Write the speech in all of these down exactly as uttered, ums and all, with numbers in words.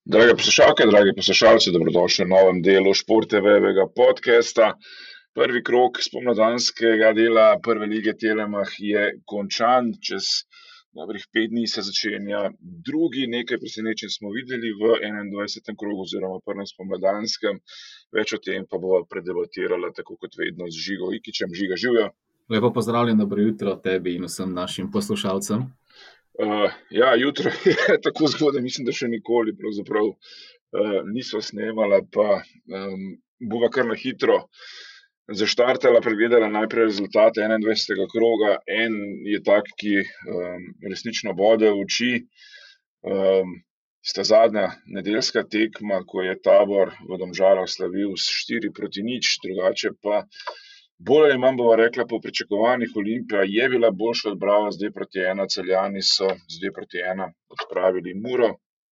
Drage poslušalke, dragi poslušalci, dobrodošli v novem delu Šport te ve-ga podcasta. Prvi krog spomladanskega dela prve lige Telemach je končan, čez dobrih pet dni se začenja drugi, nekaj presenečenj smo videli v enaindvajsetem krogu oziroma prvem spomladanskem, več o tem pa bova predebatirala tako kot vedno z Žigo Ikićem. Žiga, živjo. Lepo pozdravljen, dobro jutro tebi in vsem našim poslušalcem. Uh, ja, jutro je tako zgodaj, mislim, da še nikoli pravzaprav uh, nisva snemala, pa um, bova kar na hitro zaštartala, pregledala najprej rezultate enaindvajsetega kroga. En je tak, ki um, resnično bode v oči. Um, sta zadnja nedeljska tekma, ko je Tabor v Domžalah slavil s štiri proti nič, drugače pa bolj ali manj bova rekla, po pričakovanjih Olimpija je bila boljša od Brava, z dve proti ena, Celjani so z dve proti ena odpravili Muro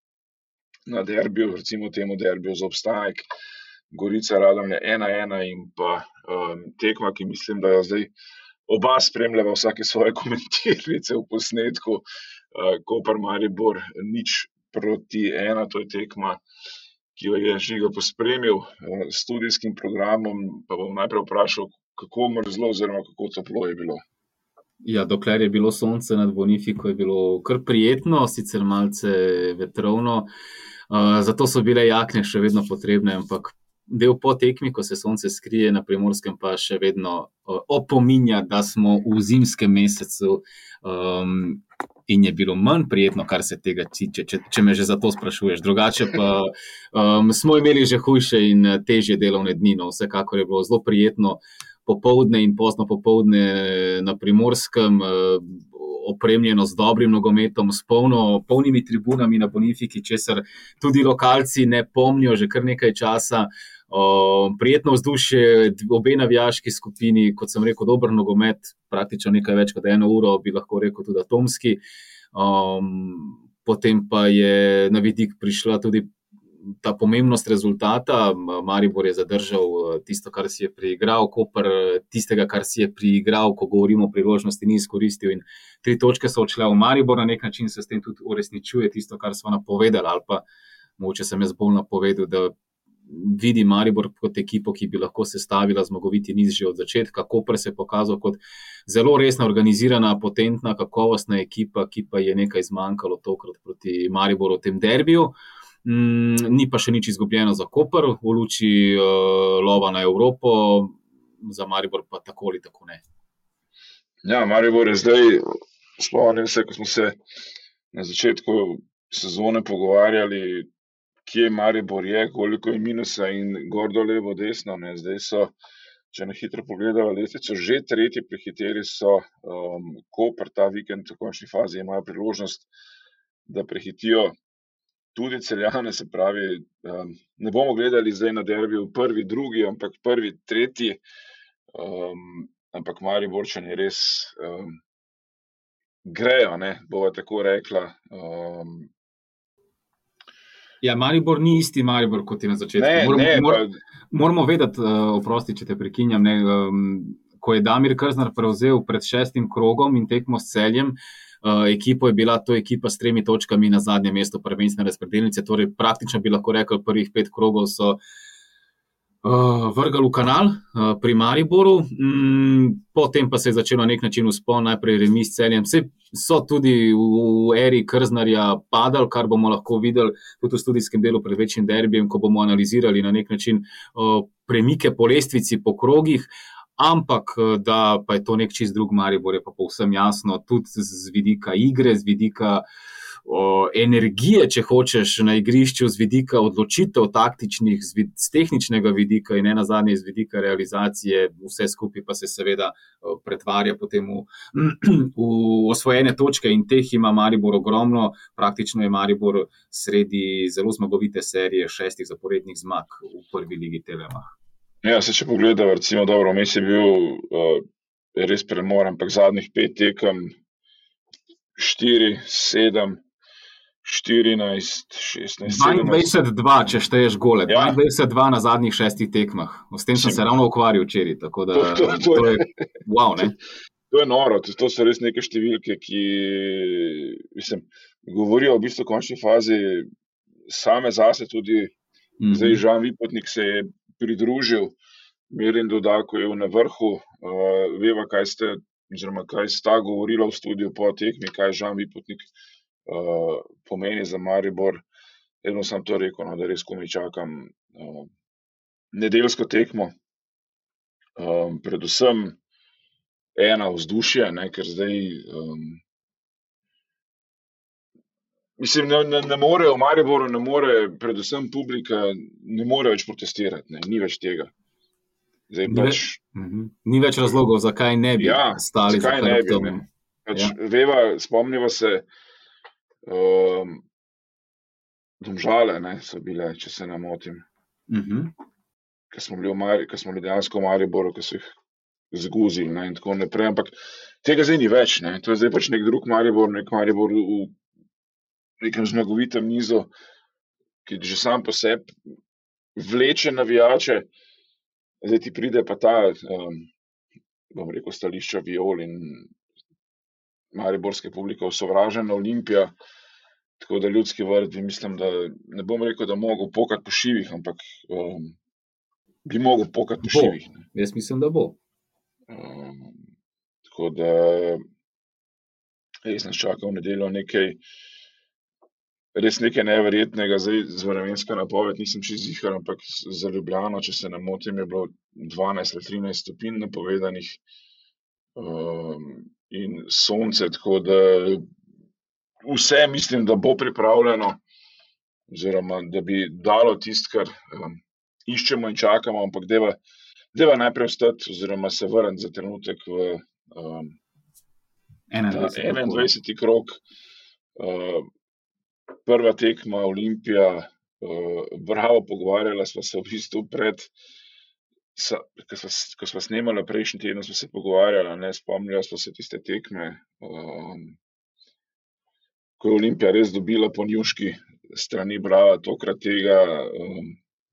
na derbiju, recimo temu derbiju za obstanek, Gorica Radomlje ena ena in pa um, tekma, ki mislim, da jo zdaj oba spremljava vsake svoje komentirnice v posnetku, uh, Koper Maribor nič proti ena, to je tekma, ki jo je Žiga pospremil uh, s studijskim programom, pa bom najprej vprašal, kako mrzlo oziroma kako toplo je bilo. Ja, dokler je bilo sonce nad Bonifiko, je bilo kar prijetno, sicer malce vetrovno, uh, zato so bile jakne še vedno potrebne, ampak del po tekmi, ko se sonce skrije na Primorskem, pa še vedno uh, opominja, da smo v zimskem mesecu um, in je bilo manj prijetno, kar se tega tiče, če, če me že za to sprašuješ. Drugače pa um, smo imeli že hujše in težje delovne dni, no, vsekakor je bilo zelo prijetno popoldne in pozno popoldne na Primorskem, opremljeno z dobrim nogometom, s polno, polnimi tribunami na Bonifiki, česar tudi lokalci ne pomnijo že kar nekaj časa. O, prijetno vzdušje, obe navijaški skupini, kot sem rekel, dober nogomet, praktično nekaj več kot eno uro, bi lahko rekel tudi atomski. Um, potem pa je na vidik prišla tudi ta pomembnost rezultata. Maribor je zadržal tisto, kar si je priigral, Koper tistega, kar si je priigral, ko govorimo o priložnosti, ni izkoristil in tri točke so odšle v Maribor, na nek način se s tem tudi uresničuje tisto, kar smo napovedali, ali pa mogoče sem jaz bolj napovedal, da vidi Maribor kot ekipo, ki bi lahko sestavila zmagoviti niz že od začetka. Koper se je pokazal kot zelo resna, organizirana, potentna, kakovostna ekipa, ki pa je nekaj zmanjkalo tokrat proti Mariboru v tem derbiju. Mm, ni pa še nič izgubljeno za Koper v luči uh, lova na Evropo, za Maribor pa tako ali tako ne. Ja, Maribor je zdaj, spomnim se, ko smo se na začetku sezone pogovarjali, kje Maribor je, koliko je minusa in gor do levo desno, ne, zdaj so, če na hitro pogledava lestvico, že tretji, prehiteli so um, Koper ta vikend v končni fazi, imajo priložnost, da prehitijo tudi Celjane, se pravi, um, ne bomo gledali zdaj na derbiju prvi, drugi, ampak prvi, tretji, um, ampak Mariborčani res um, grejo, ne, bova tako rekla. Um, ja, Maribor ni isti Maribor, kot je na začetku. Ne, moramo, ne, mor, pa... moramo vedeti, uh, oprosti, če te prekinjam, ne, um, ko je Damir Krznar prevzel pred šestim krogom in tekmo s Celjem, Uh, ekipo je bila to ekipa s tremi točkami na zadnjem mestu prvenstvene razpredelnice, torej praktično bi lahko rekel, prvih pet krogov so uh, vrgali v kanal uh, pri Mariboru, mm, potem pa se je začel na nek način vzpon, najprej remis s Celjem. Vse so tudi v, v eri Krznarja padali, kar bomo lahko videli tudi v studijskem delu pred večjim derbijem, ko bomo analizirali na nek način uh, premike po lestvici, po krogih. Ampak, da pa je to nek čist drug Maribor, je pa povsem jasno, tudi z vidika igre, z vidika o, energije, če hočeš, na igrišču, z vidika odločitev taktičnih, z, vid, z tehničnega vidika in ne nazadnje z vidika realizacije, vse skupaj pa se seveda o, pretvarja potem v, v osvojene točke in teh ima Maribor ogromno. Praktično je Maribor sredi zelo zmagovite serije šestih zaporednih zmag v prvi ligi Telemach. Ja, se če pogledam, recimo, dobro, mes je bil uh, res premor, ampak zadnjih pet tekem, štiri, sedem, štirinajst, šestnajst, sedemnajst. dvaindvajset dva, če šteješ gole, ja. dvaindvajset dva na zadnjih šestih tekmah. S tem sem se ravno ukvarjal včeraj, tako da to, to, to, to je wow, ne? To je noro, to so res neke številke, ki, mislim, govorijo v bistvu v končni fazi same zase tudi, Mhm. zdaj Žan Vipotnik se je pridružil Mirin Dudaku na vrhu, uh, veva, kaj ste, oziroma kaj sta govorila v studiu po tekmi, kaj Žan Vipotnik uh, pomeni za Maribor. Eno sem to rekel, no, da res komaj čakam uh, nedeljsko tekmo. Um, predvsem ena vzdušje, ne, ker zdaj um, mislim, ne, ne, ne more v Mariboru, ne more, predvsem publika, ne more več protestirati, ne, ni več tega. Zdaj Ni, pač, ve mhm. Ni več razlogov, zakaj ne bi ja, stali za zakaj ne bi, hrbtom. ne. Pač, Ja. veva, spomniva se, um, Domžale, ne, so bile, če se ne motim, Mhm. ker smo bili v Mari, ker smo bili dejansko v Mariboru, ker so jih zguzili, ne, in tako naprej, ampak tega zdaj ni več, ne, to je zdaj pač nek drug Maribor, nek Maribor v nekem zmagovitem nizu, ki že sam po sebi vleče navijače, zdaj ti pride pa ta, um, bom rekel, stališča Viol in mariborske publike osovražena Olimpija, tako da Ljudski vrt bi, mislim, da ne bom rekel, da mogel pokati po šivih, ampak um, bi mogel pokati po Bo. šivih. Ne. Jaz mislim, da bo. Um, tako da res nas čaka v nedeljo nekaj, res nekaj neverjetnega, zdaj z vremenska napoved nisem čisto ziher, ampak za Ljubljano, če se ne motim, je bilo dvanajst ali trinajst stopinj napovedanih, um, in sonce, tako da vse mislim, da bo pripravljeno, oziroma da bi dalo tisto, kar um, iščemo in čakamo, ampak deva, deva najprej vstati, oziroma se vrniti za trenutek v um, enaindvajseti enaindvajseti krog. Uh, prva tekma Olimpija, uh, bravo, pogovarjala sva se v bistvu pred, sa, ko sva, ko sva snemala prejšnji teden, sva se pogovarjala, ne, spomnila sva se tiste tekme, um, ko je Olimpija res dobila po njuški strani Brava, tokrat tega um,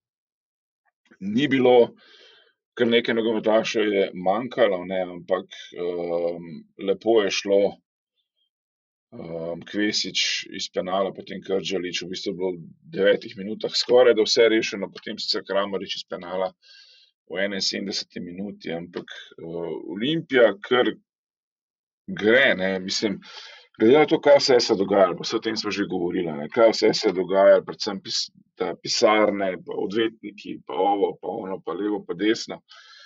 ni bilo, kar nekaj nogometašev je manjkalo, ne, ampak um, lepo je šlo. Um, Kvesič iz penala, potem Krdžalič, v bistvu bilo v devetih minutah skoraj da vse rešeno, potem sicer Kramarič iz penala v enainsedemdeseti minuti, ampak uh, Olimpija kar gre, ne, mislim, glede na to, kaj vse se dogaja, pa vse o tem smo že govorili, ne, kaj vse se dogaja, predvsem pis, ta pisarne, pa odvetniki, pa ovo, pa ono, pa levo, pa desno,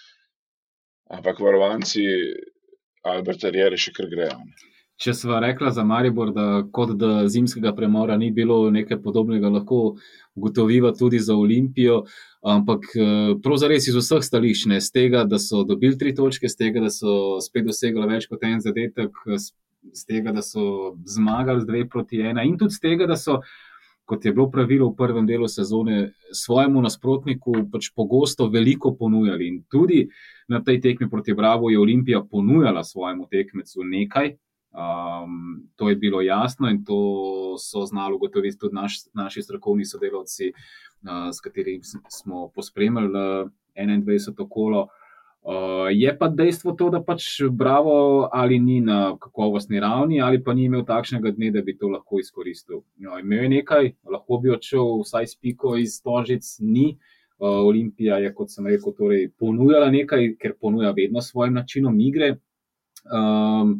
ampak varovanci Alberta Riere še kar grejo. Ne. Če sva rekla za Maribor, da kot da zimskega premora ni bilo, nekaj podobnega lahko ugotoviva tudi za Olimpijo, ampak prav zares iz vseh stališč, ne, z tega, da so dobili tri točke, z tega, da so spet dosegli več kot en zadetek, z tega, da so zmagali z dve proti ena in tudi z tega, da so, kot je bilo pravilo v prvem delu sezone, svojemu nasprotniku pač pogosto veliko ponujali. In tudi na tej tekmi proti Bravu je Olimpija ponujala svojemu tekmecu nekaj. Um, to je bilo jasno in to so znali ugotoviti tudi naš, naši strokovni sodelavci, uh, s katerimi smo pospremljali uh, enaindvajseto kolo. Uh, je pa dejstvo to, da pač Bravo ali ni na kakovostni ravni, ali pa ni imel takšnega dne, da bi to lahko izkoristil. No, imel je nekaj, lahko bi odšel vsaj s piko iz Stožic, ni. Uh, Olimpija je, kot sem rekel, torej ponujala nekaj, ker ponuja vedno svojim načinom igre. Um,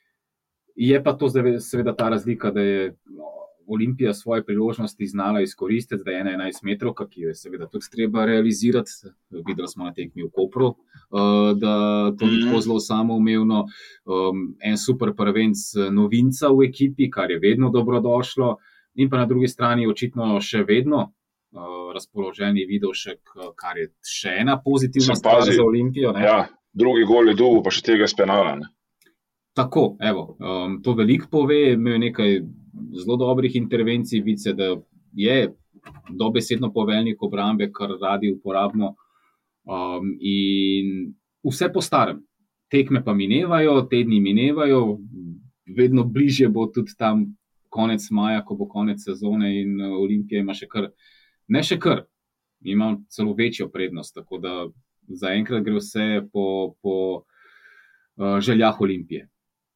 Je pa to seveda ta razlika, da je Olimpija svoje priložnosti znala izkoristiti, da je ena enajst metrovka, ki jo je seveda tudi treba realizirati. Videli smo na tekmi v Kopru, da to ni tako zelo samoumevno. En super prvenc novinca v ekipi, kar je vedno dobrodošlo. In pa na drugi strani očitno še vedno razpoloženi Vidovšek, kar je še ena pozitivna stvar za Olimpijo. Ne? Ja, drugi gol je dobil, pa še tega s penala, ne? Tako, evo, um, to veliko pove, imel nekaj zelo dobrih intervencij, vice, da je dobesedno poveljnik obrambe, kar radi uporabno, um, in vse po starem. Tekme pa minevajo, tedni minevajo, vedno bližje bo tudi tam konec maja, ko bo konec sezone in Olimpija ima še kar, ne še kar, ima celo večjo prednost, tako da zaenkrat gre vse po, po uh, željah Olimpije.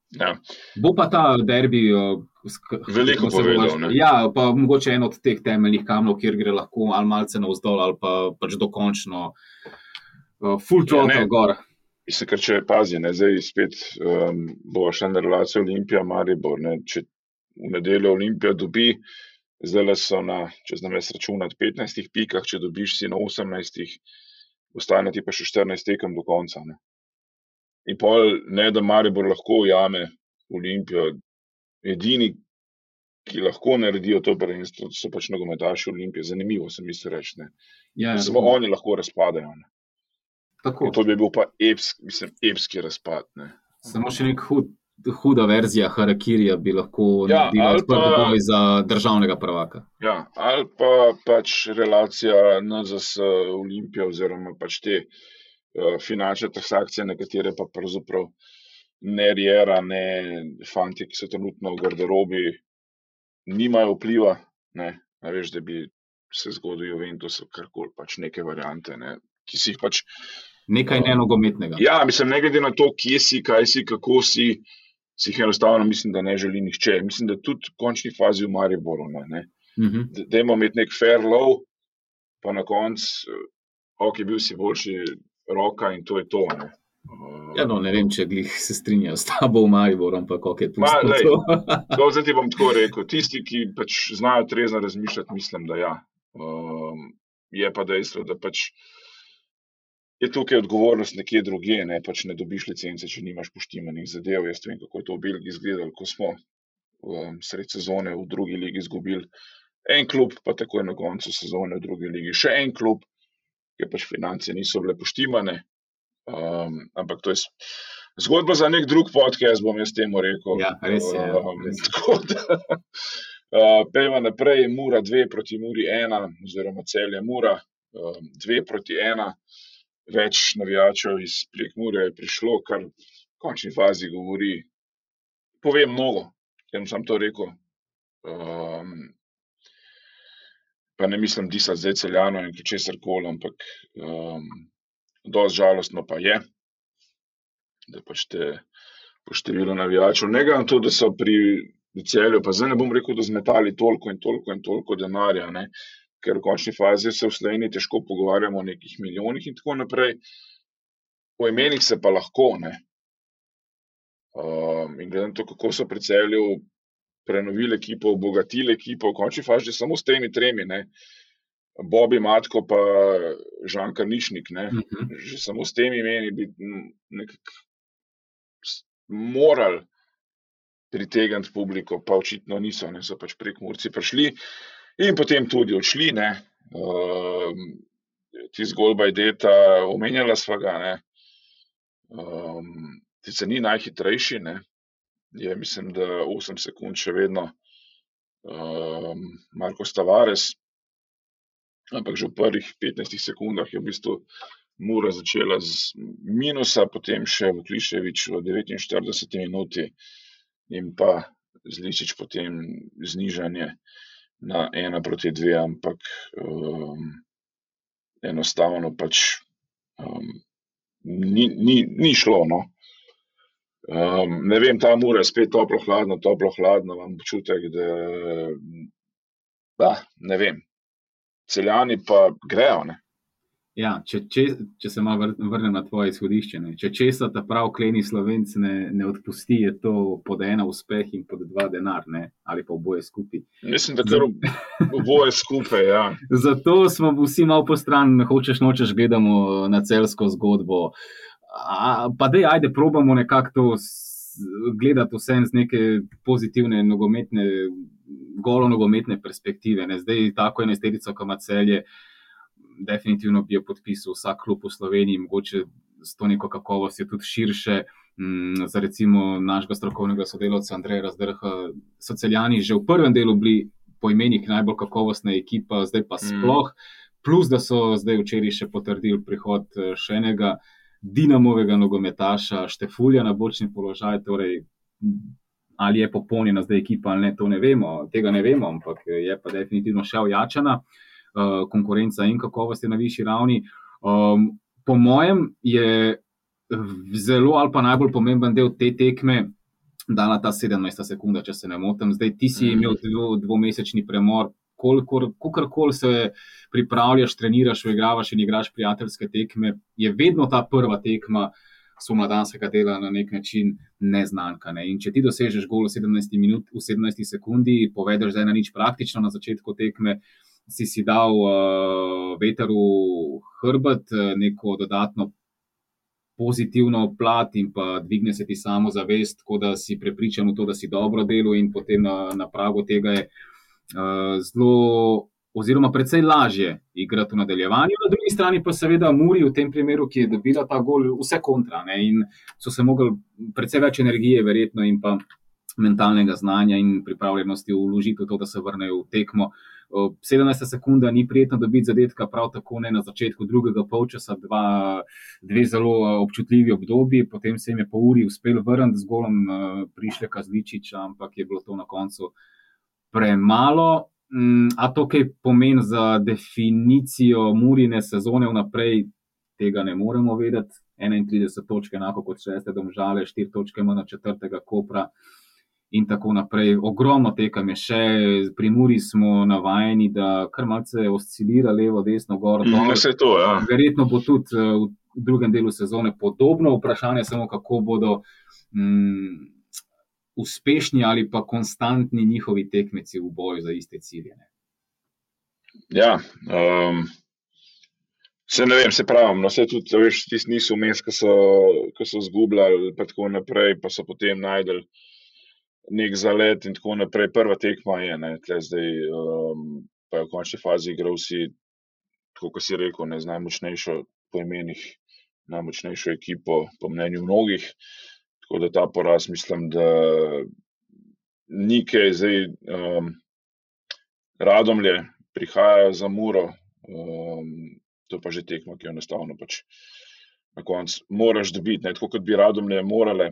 Ja. Bo pa ta derbi veliko povedal. Ne? Ja, pa mogoče en od teh temeljnih kamnov, kjer gre lahko ali malce navzdol, ali pa pač dokončno uh, full throttle ja, gor. Mislim, ker če pazi, ne, zdaj spet um, bo šla na relacijo Olimpija, Maribor, ne, če v nedeljo Olimpija dobi, zdaj le so na, če znam jaz računati, petnajstih pikah, če dobiš si na osemnajstih, ostane ti pa še štirinajst tekem do konca. Ne. In pol ne, da Maribor lahko ujame Olimpijo, edini, ki lahko naredijo to prvenstvo, so pač nogometaši Olimpije. Zanimivo se mi se reči, ne. Ja, samo ja, oni lahko razpadejo. Ne. Tako. To bi bil pa epsk, mislim, epski razpad. Ne. Samo še nek hud, huda verzija Harakirija bi lahko ja, naredila odprt boj za državnega prvaka. Ja, ali pa pač relacija N Z S Olimpija oziroma pač te uh, finančne transakcije, na katere pa pravzaprav ne Riera, ne fantje, ki so trenutno v garderobi, nimajo vpliva, ne, a veš, da bi se zgodil Juventus, karkoli, pač neke variante, ne, ki si jih pač nekaj nenogometnega. Ja, mislim, ne glede na to, kje si, kaj si, kako si, si jih enostavno mislim, da ne želi nihče. Mislim, da tudi v končni fazi v Mariboru, ne, ne. Uh-huh. Dajmo imeti nek fair low, pa na koncu, ok, bil si boljši roka in to je to, ne. Ja, no, ne vem, če glih se strinjajo s tabo v Mariboru, ampak ok, pustimo lej, to. to. Zdaj ti bom tako rekel, tisti, ki pač znajo trezno razmišljati, mislim, da ja. Um, je pa dejstvo, da pač je tukaj odgovornost nekje drugje, ne, pač ne dobiš licence, če nimaš poštimanih zadev. Jaz vem, kako je to v Belgiji izgledalo, ko smo um, sred sezone v drugi ligi izgubili en klub, pa takoj na koncu sezone v drugi ligi še en klub, ker pač finance niso bile poštimane. Um, ampak to je zgodba za nek drug podcast, bom jaz temu rekel. Ja, res je. Um, tako da, uh, pejmo naprej, Mura dve proti Muri ena, oziroma Celje Mura um, dve proti ena. Več navijačev iz Prekmurja je prišlo, kar v končni fazi govori, pove mnogo, ker sem to rekel. Um, pa ne mislim disati zdaj Celjano in česar koli, ampak um, dosti žalostno pa je, da pač te po številu navijačev, ne glede na to, da so pri Celju, pa zdaj ne bom rekel, da zmetali toliko in toliko in toliko denarja, ne, ker v končni fazi se v Sloveniji težko pogovarjamo o nekih milijonih in tako naprej. O imenih se pa lahko, ne. Um, in glede na to, kako so pri Celju prenovili ekipo, obogatili ekipo, v končni fazi samo s temi tremi, ne. Bobi Matko pa Žan Karnišnik, ne. Uh-huh. Že samo s temi imeni bi nekako morali pritegniti publiko, pa očitno niso, ne, so pač Prekmurci prišli. In potem tudi odšli, ne, um, ti zgodba je deta, omenjala sva ga, ne, um, ti se ni najhitrejši, ne, je mislim, da osem sekund še vedno um, Marko Tavares, ampak že v prvih petnajstih sekundah je v bistvu Mura začela z minusa, potem še Vuklišević v devetinštirideseti minuti in pa Zličić potem znižanje na ena proti dve, ampak um, enostavno pač um, ni, ni, ni šlo, no. Um, ne vem, ta Mura je spet toplo hladno, toplo hladno, imam občutek, da, da ne vem, Celjani pa grejo, ne. Ja, če, če, če se malo vrnem na tvoje izhodišče, ne. Če česa ta prav kleni Slovenc ne, ne odpusti, je to pod ena uspeh in pod dva denar, ne, ali pa oboje skupaj. Mislim, da kar oboje skupaj, ja. Zato smo vsi malo postran, hočeš nočeš gledamo na celjsko zgodbo. A, pa dej, ajde, probamo nekako to gledati vse z neke pozitivne nogometne, golo nogometne perspektive, ne. Zdaj tako enajsterico, ko ima Celje, definitivno bi jo podpisal vsak klub v Sloveniji, mogoče s to neko kakovost je tudi širše. Mm, za recimo našega strokovnega sodelavca Andreja Razdrha so Celjani že v prvem delu bili po imenih najbolj kakovostna ekipa, zdaj pa sploh. Mm. Plus, da so zdaj včeraj še potrdili prihod še enega Dinamovega nogometaša, Štefulja na bočni položaj, torej ali je popolnjena zdaj ekipa ali ne, to ne vemo, tega ne vemo, ampak je pa definitivno še ojačana. Konkurenca in kakovost je na višji ravni. Um, po mojem je zelo ali pa najbolj pomemben del te tekme dala ta sedemnajsta sekunda, če se ne motim. Zdaj ti si Mhm. imel dvo, dvomesečni premor, kolikor se pripravljaš, treniraš, igravaš in igraš prijateljske tekme, je vedno ta prva tekma spomladanskega dela na nek način neznanka. Ne? In če ti dosežeš gol v sedemnajsti minut, v sedemnajsti sekundi, povedeš zdaj na nič praktično na začetku tekme, si si dal uh, veter v hrbet, neko dodatno pozitivno plat in pa dvigne se ti samo zavest, tako da si prepričan v to, da si dobro delal in potem na, na pragu tega je uh, zelo oziroma precej lažje igrati v nadaljevanju. Na drugi strani pa seveda Muri v tem primeru, ki je dobila ta gol, vse kontra, ne, in so se mogli precej več energije verjetno in pa mentalnega znanja in pripravljenosti vložiti v to, da se vrnejo v tekmo. sedemnajsta sekunda ni prijetno dobiti zadetka, prav tako ne na začetku drugega polčasa, dva, dve zelo občutljivi obdobji, potem se jim je po uri uspel vrniti z golom Prišljaka Zličiča, ampak je bilo to na koncu premalo. A to kaj pomeni za definicijo Murine sezone vnaprej, tega ne moremo vedeti. enaintrideset točk, enako kot šeste Domžale, štiri točke manj od četrtega Kopra in tako naprej. Ogromno tekem je še, pri Muri smo navajeni, da kar malce oscilira levo, desno, gor, dol. Vse to, ja. Verjetno bo tudi v drugem delu sezone podobno, vprašanje samo, kako bodo mm, uspešni ali pa konstantni njihovi tekmeci v boju za iste cilje. Ne? Ja, um, se ne vem, se pravim, no, se tudi, veš, tisti niso vmes, ko so, ko so zgubljali, pa tako naprej, pa so potem najdel nek zalet in tako naprej. Prva tekma je, ne, tle zdaj, um, pa je v končni fazi igral si, tako kot si rekel, ne, z najmočnejšo po imenih, najmočnejšo ekipo, po mnenju mnogih. Tako da ta poraz, mislim, da ni kaj zdaj um, Radomlje prihajajo za Muro, um, to pa že tekma, ki jo enostavno pač na koncu moraš dobiti, ne, tako kot bi Radomlje morale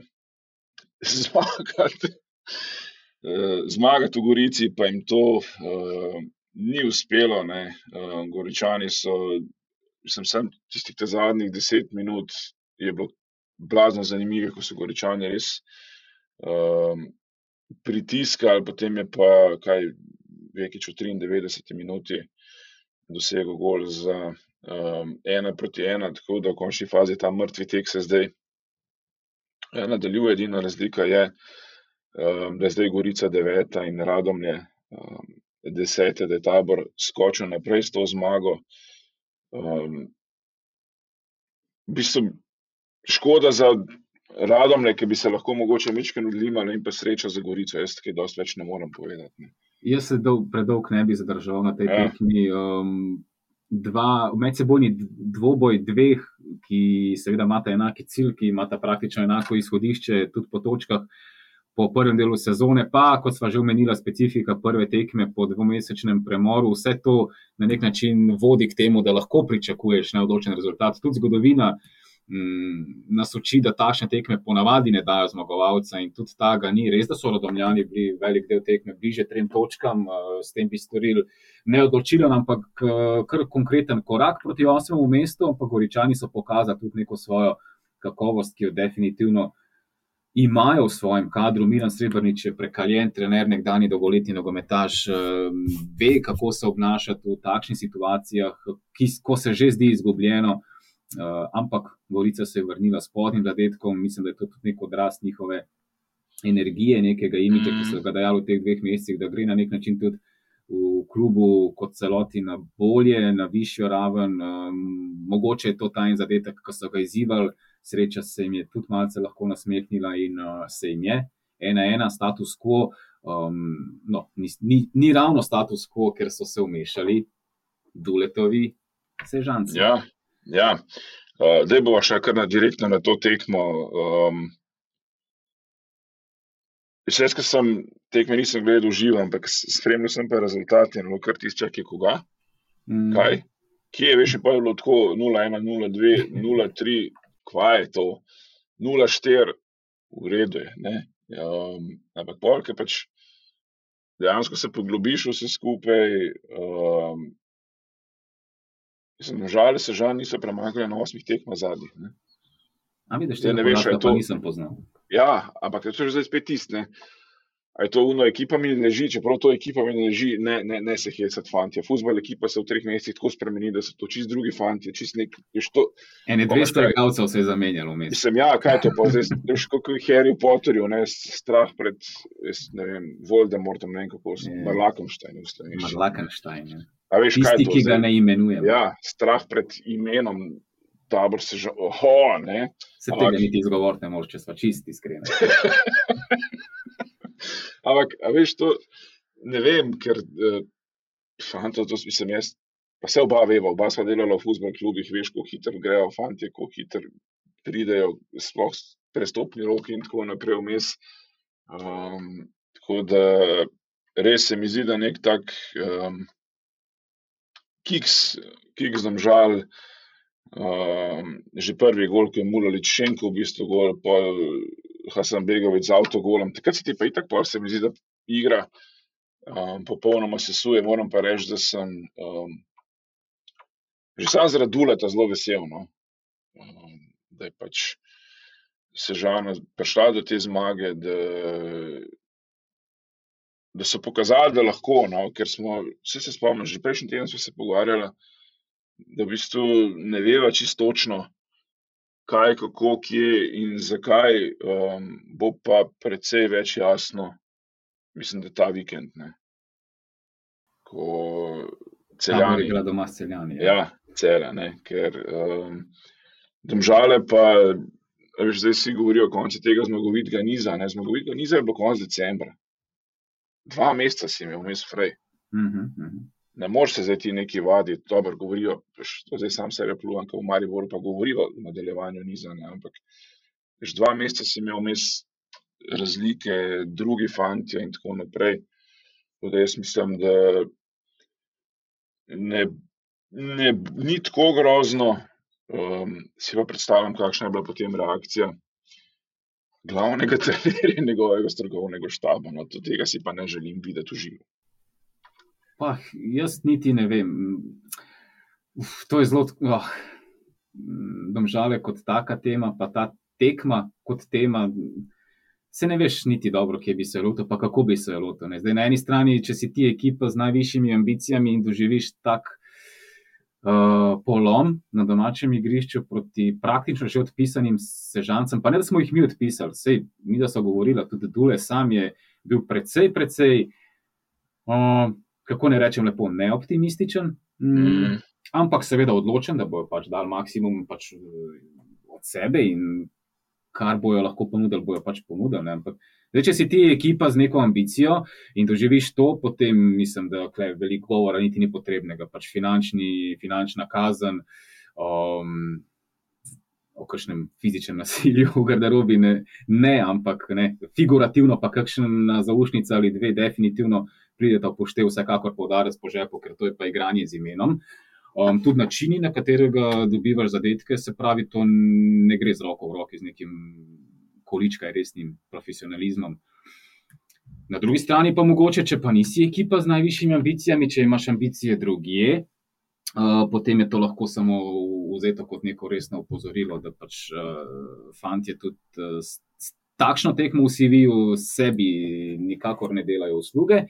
zmagati, uh, zmagati v Gorici, pa jim to uh, ni uspelo, ne, uh, Goričani so, mislim, sem tistih te zadnjih deset minut je bilo blazno zanimive, ko so Goričani res um, pritiskali, potem je pa kaj Vekič v triindevetdeseti minuti dosegel gol za um, ena proti ena, tako da v končni fazi ta mrtvi tek se zdaj nadaljuje. Edina razlika je, um, da je zdaj Gorica deveta in Radomlje um, desete, da je Tabor skočil naprej s to zmago. Um, v bistvu škoda za Radomlje, ki bi se lahko mogoče majčkeno odlimali, in pa sreča za Gorico. Jaz kaj dosti več ne morem povedati. Ne. Jaz se dol, predolg ne bi zadržal na tej Ja. tekmi. Um, dva, medsebojni dvoboj dveh, ki seveda imata enaki cilj, ki imata praktično enako izhodišče, tudi po točkah po prvem delu sezone, pa kot sva že omenila, specifika prve tekme po dvomesečnem premoru, vse to na nek način vodi k temu, da lahko pričakuješ neodločen rezultat. Tudi zgodovina nas uči, da takšne tekme ponavadi ne dajo zmagovalca in tudi ta ga ni. Res, da so Radomljani bili velik del tekme bliže trem točkam, s tem bi storili neodločilen, ampak kar konkreten korak proti osmemu mestu, ampak Goričani so pokazali tudi neko svojo kakovost, ki jo definitivno imajo v svojem kadru. Miran Srebrnič je prekaljen trener, nekdanji dolgoletni nogometaš, ve, kako se obnašati v takšnih situacijah, ki, ko se že zdi izgubljeno. Uh, ampak Gorica se je vrnila s spodnjim zadetkom. Mislim, da je to tudi nek odraz njihove energije, nekega imidža, ki so ga dajali v teh dveh mesecih, da gre na nek način tudi v klubu kot celoti na bolje, na višjo raven. Um, mogoče je to ta en zadetek, ko so ga izzivali, sreča se jim je tudi malce lahko nasmehnila in uh, se jim je. Ena ena, status quo, um, no, ni, ni, ni ravno status quo, ker so se vmešali Duletovi Sežanci. Ja. Ja, uh, zdaj bova šla kar na direktno na to tekmo. Um, jaz, ko sem tekme nisem gledal živo, ampak spremljal sem pa rezultat in kar tisti čakaj koga. Mm. Kaj? Kje je, veš, pa je bilo tako nula ena, nula dve, nula tri, kva je to? nula štiri, v redu je, ne? Um, ampak polke pač dejansko se poglobiš vse skupaj. Um, Žal se žal niso premagali na osmih tekmah zadnjih. A vidiš, tega podatka pa nisem poznal. Ja, ampak to je zdaj spet tisto, ne. A je to ono, ekipa mi ne leži, čeprav to ekipa mi ne leži, ne, ne, ne se hecati fantje. Fuzbal ekipa se v treh mesecih tako spremeni, da so to čist drugi fantje, čist nek, veš to. Ene dvesto igralcev se je zamenjalo vmes. Mislim, ja, kaj je to pa zdaj, veš, kako je Harry Potterju, ne, strah pred, jaz ne vem, Voldemortom, ne vem kako so, Marlakenstein v slovenščini. Marlakenstein, ja. A veš, kaj Tisti, je to ki ga zdaj? ne imenujemo. Ja, strah pred imenom, Tabor se že, oho, ne. Se tega niti izgovoriti ne moreš, če sva čisti iskreni. Ampak, a veš, to ne vem, ker uh, fantov, to mislim jaz, pa se oba veva, oba sva delala v fuzbal klubih, veš, kako hitro grejo fantje, kako hitro pridejo, sploh prestopni roki in tako naprej vmes. Um, tako da res se mi zdi, da nek tak um, kiks, kiks Domžal, um, že prvi gol, ki je Mulalić Šenko v bistvu gol, pol Hasanbegović z avtogolom, takrat se ti pa itak pol se mi zdi, da igra um, popolnoma sesuje, moram pa reči, da sem um, že sam zaradi Duleta zelo vesel, no. Um, da je pač Sežana prišla do te zmage, da, da so pokazali, da lahko, no, ker smo, vse se spomnim, že prejšnji teden smo se pogovarjali, da v bistvu ne veva čisto točno, kaj, kako, kje in zakaj, um, bo pa precej več jasno, mislim, da ta vikend, ne. Ko Celjani. Tabor igra doma s Celjani. Ja, Celja, ne, ker um, Domžale pa, veš, zdaj vsi govorijo o koncu tega zmagovitega niza, ne, zmagovitega niza je bilo konec decembra. Dva meseca si imel vmes frej. Mhm, mhm. Ne moreš se zdaj ti neki vaditi, dobro govorijo, to zdaj sam sebe pluvam, ko v Mariboru pa govorijo o nadaljevanju niza, ne, ampak veš, dva meseca si imel vmes razlike, drugi fantje in tako naprej. Tako da jaz mislim, da ne, ne, ni tako grozno, um, si pa predstavljam, kakšna je bila potem reakcija glavnega trenerja in njegovega strokovnega štaba, no, to tega si pa ne želim videti v živo. Pa, jaz niti ne vem. Uf, to je zelo, oh, Domžale kot taka tema, pa ta tekma kot tema, se ne veš niti dobro, kje bi se lotil, pa kako bi se lotil, ne. Zdaj, na eni strani, če si ti ekipa z najvišjimi ambicijami in doživiš tak uh, polom na domačem igrišču proti praktično že odpisanim Sežancem, pa ne, da smo jih mi odpisali, sej mi, da so govorila, tudi Dule sam je bil precej, precej uh, kako ne rečem lepo, neoptimističen, mm. ampak seveda odločen, da bojo pač dali maksimum pač od sebe in kar bojo lahko ponudili, bojo pač ponudili, ne. Ampak zdaj, če si ti ekipa z neko ambicijo in doživiš to, potem mislim, da tukaj veliko govora niti ni potrebnega, pač finančni, finančna kazen, um, o kakšnem fizičnem nasilju v garderobi, ne, ne, ampak ne, figurativno pa kakšna zaušnica ali dve definitivno prideta v poštev, vsekakor poudarec po žepu, ker to je pa igranje z imenom. Um, tudi načini, na katerega dobivaš zadetke, se pravi, to ne gre z roko v roki z nekim količkaj resnim profesionalizmom. Na drugi strani pa mogoče, če pa nisi ekipa z najvišjimi ambicijami, če imaš ambicije drugje, uh, potem je to lahko samo vzeto kot neko resno opozorilo, da pač uh, fantje tudi uh, s takšno tekmo v C V-ju sebi nikakor ne delajo usluge.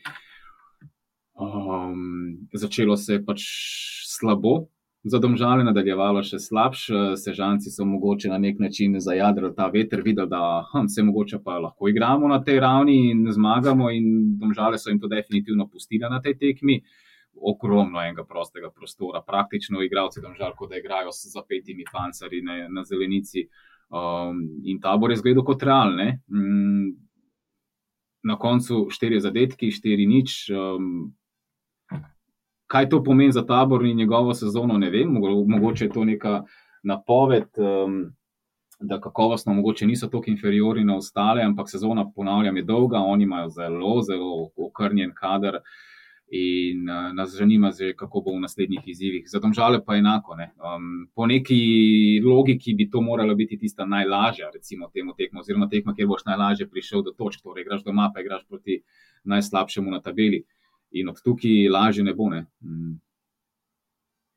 Um, začelo se je pač slabo za Domžale, nadaljevalo še slabše. Sežanci so mogoče na nek način zajadrali ta veter, videli, da hm, se mogoče pa lahko igramo na tej ravni in zmagamo, in Domžale so jim to definitivno pustile na tej tekmi. Ogromno enega prostega prostora, praktično igralci Domžal, kot da igrajo z zapetimi pancerji na, na zelenici, um, in Tabor je izgledal kot real, ne. Um, na koncu štirje zadetki, štiri nič. Um, kaj to pomeni za Tabor in njegovo sezono, ne vem. Mogoče je to neka napoved, um, da kakovostno mogoče niso toliko inferiorni na ostale, ampak sezona, ponavljam, je dolga, oni imajo zelo, zelo okrnjen kader. In uh, nas zanima že, kako bo v naslednjih izzivih. Za Domžale pa enako, ne. Um, po neki logiki bi to morala biti tista najlažja, recimo temu tekmo, oziroma tekma, kjer boš najlažje prišel do točk, torej igraš doma, pa igraš proti najslabšemu na tabeli. In od tukaj lažje ne bo, ne. Mm.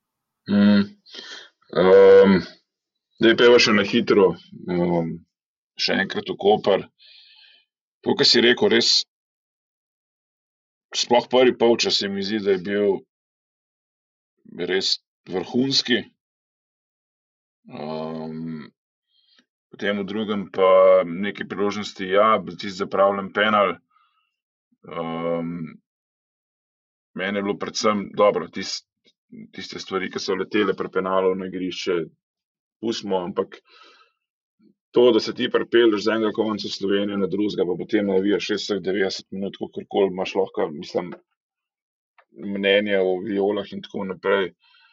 Mm. Um, Zdaj pa še na hitro. Um, še enkrat v Koper. To, kar si rekel, res, sploh prvi polčas se mi zdi, da je bil res vrhunski. Um, potem v drugem pa nekaj priložnosti, ja, tisti zapravljen penal. Um, meni je bilo predvsem dobro, tist, tiste stvari, ki so letele pri penalu na igrišče, pustimo, ampak to, da se ti pripelješ z enega konca Slovenije na drugega, pa potem navijaš šestdeset devetdeset minut, kakorkoli imaš lahko, mislim, mnenje o violah in tako naprej.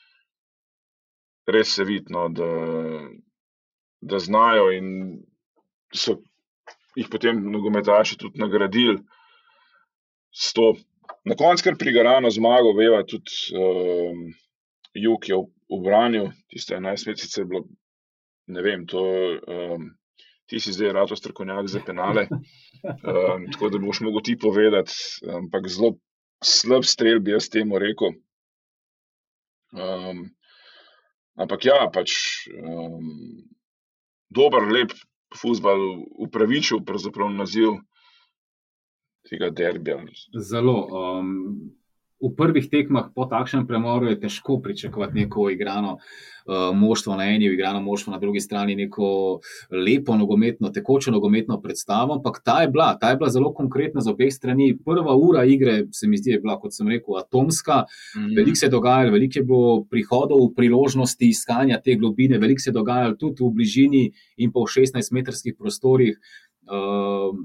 Res se vidi, no, da, da znajo in so jih potem nogometaši tudi nagradili s to na koncu kar prigarano zmago. Veva tudi um, Jug je ubranil, tiste enajstmetrovce je bilo, ne vem, to, um, ti si zdaj rato strokovnjak za penale, um, tako da boš mogel ti povedati, ampak zelo slab strel bi jaz temu rekel. Um, ampak ja, pač um, dober, lep fuzbal, upravičil pravzaprav naziv tega derbija. Zelo. Um, v prvih tekmah po takšnem premoru je težko pričakovati neko igrano uh, moštvo na eni, igrano moštvo na drugi strani, neko lepo nogometno, tekočo nogometno predstavo, ampak ta je bila, ta je bila zelo konkretna z obeh strani. Prva ura igre, se mi zdi, je bila, kot sem rekel, atomska. Mm-hmm. Veliko se je dogajalo, veliko je bilo prihodov, priložnosti, iskanja te globine, veliko se je dogajalo tudi v bližini in pa v šestnajstmetrskih prostorih. Uh,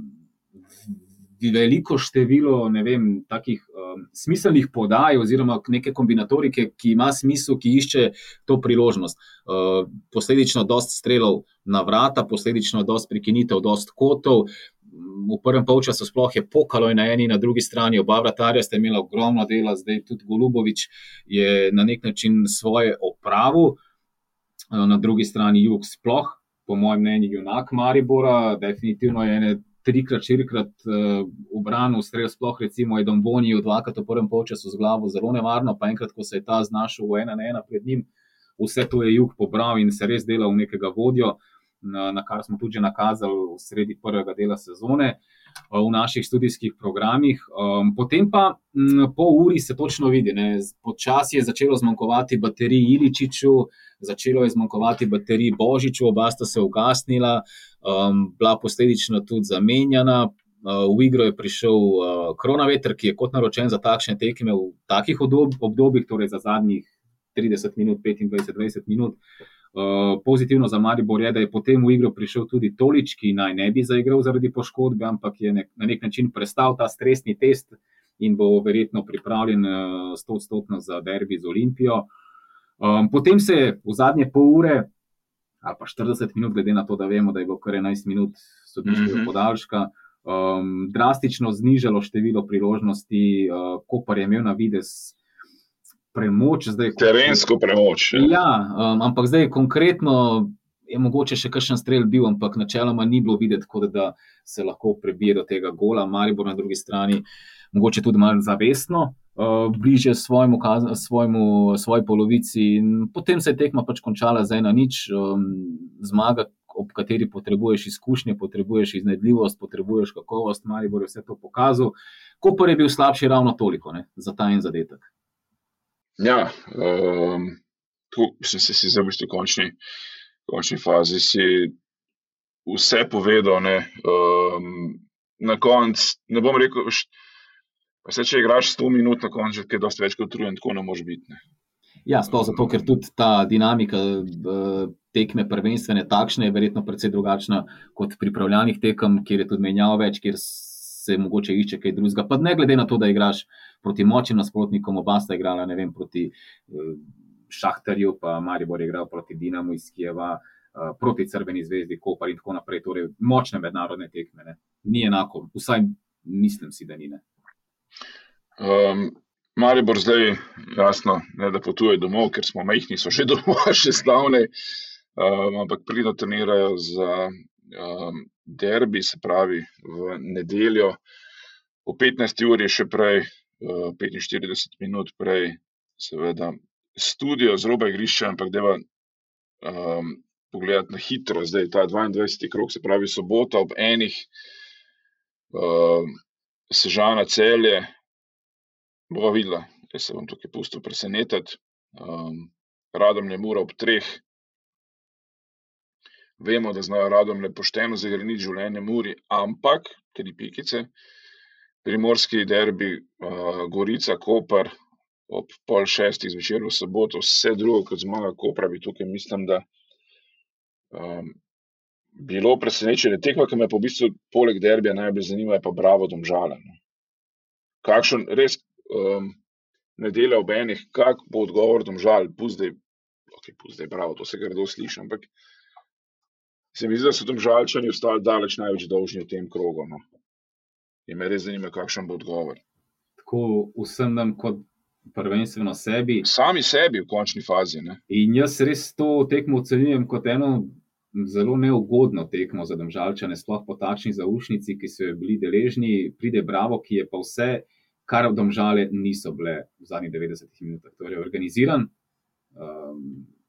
veliko število, ne vem, takih um, smiselnih podaj oziroma neke kombinatorike, ki ima smisel, ki išče to priložnost. Uh, posledično dost strelov na vrata, posledično dost prekinitev, dost kotov. V prvem polčasu sploh je pokalo in na eni in na drugi strani, oba vratarja sta imela ogromno dela, zdaj tudi Golubović je na nek način svoje opravil. Uh, na drugi strani Jug sploh, po mojem mnenju, junak Maribora, definitivno je ene trikrat, štirikrat uh, obranil strel, sploh recimo Edom Boniju dvakrat v prvem polčasu z glavo zelo nevarno, pa enkrat, ko se je ta znašel v ena na ena pred njim, vse to je Jug pobral in se res delal v nekega vodjo, na, na kar smo tudi že nakazali v sredi prvega dela sezone uh, v naših študijskih programih. Um, potem pa m, po uri se točno vidi, ne, počasi je začelo zmanjkovati baterij Iličiću, začelo je zmanjkovati baterij Božiču, oba sta se ugasnila, um, bila posledično tudi zamenjana. Uh, v igro je prišel uh, Kronaveter, ki je kot naročen za takšne tekme v takih obdob, obdobjih, torej za zadnjih trideset minut, petindvajset dvajset minut. Uh, pozitivno za Maribor je, da je potem v igro prišel tudi Tolić, ki naj ne bi zaigral zaradi poškodbe, ampak je nek, na nek način prestal ta stresni test in bo verjetno pripravljen sto odstotno uh, za derbi z Olimpijo. Um, potem se je v zadnje pol ure ali pa štirideset minut, glede na to, da vemo, da je bilo kar enajst minut sodniškega mm-hmm. podaljška, um, drastično znižalo število priložnosti. uh, Koper je imel na videz premoč. Zdaj, terensko premoč. Ja, ja um, ampak zdaj konkretno je mogoče še kakšen strel bil, ampak načeloma ni bilo videti, kot da se lahko prebije do tega gola. Maribor na drugi strani mogoče tudi malo zavestno uh, bliže svojemu, svojemu, svoji polovici in potem se je tekma pač končala za ena nič. Um, zmaga, ob kateri potrebuješ izkušnje, potrebuješ iznajdljivost, potrebuješ kakovost. Maribor je vse to pokazal. Koper je bil slabši ravno toliko, ne, za ta en zadetek. Ja, um, tu mislim, se si zdaj v končni, končni fazi si vse povedal, ne, um, na koncu, ne bom rekel, pa se, če igraš sto minut na koncu, kaj dosti več kot utrujen, tako ne može biti, ne. Ja, sploh zato, ker tudi ta dinamika uh, tekme prvenstvene takšne je verjetno precej drugačna kot pripravljalnih tekem, kjer je tudi menjal več, kjer se mogoče išče kaj drugega. Pa ne glede na to, da igraš proti močnim nasprotnikom, oba sta igrala, ne vem, proti uh, Šahtarju, pa Maribor je igral proti Dinamu iz Kijeva, uh, proti Crveni zvezdi, Koper in tako naprej, torej močne mednarodne tekme, ne. Ni enako, vsaj mislim si, da ni, ne. Um, Maribor zdaj, jasno, ne da potuje domov, ker smo majhni, so še domov, še slavne, um, ampak pridno trenirajo za um, derbi, se pravi v nedeljo, v petnajsti uri še prej, uh, petinštirideset minut prej, seveda studio z roba igrišča, ampak deva um, pogledati na hitro, zdaj ta dvaindvajseti krog, se pravi sobota ob enih, uh, Sežana Celje, bova videla, jaz se bom tukaj pustil presenetiti. Um, Radomlje Mura ob treh. Vemo, da znajo Radomlje pošteno zagreniti življenje Muri, ampak, tri pikice, primorski derbi, uh, Gorica, Koper, ob pol šestih zvečer v soboto, vse drugo kot zmaga Kopra, bi tukaj mislim, da um, bilo presenečenje. Tekma, ki me pa v bistvu poleg derbija najbolj zanima, je pa Bravo Domžale. No. Kakšen res um, nedelja ob enih, kak bo odgovor Domžal, puzdaj, ok, puzdaj Bravo, to se grdo sliši, ampak se mi zdi, da so Domžalčani ostali daleč največ dolžni v tem krogu. No. In me res zanima, kakšen bo odgovor. Tako vsem nam kot prvenstveno sebi. Sami sebi v končni fazi. Ne? In jaz res to tekmo ocenjujem kot eno zelo neugodno tekmo za Domžalčane, sploh po takšni zaušnici, ki so jo bili deležni. Pride Bravo, ki je pa vse, kar v Domžale niso bile v zadnjih devetdesetih minutah. Torej organiziran, um,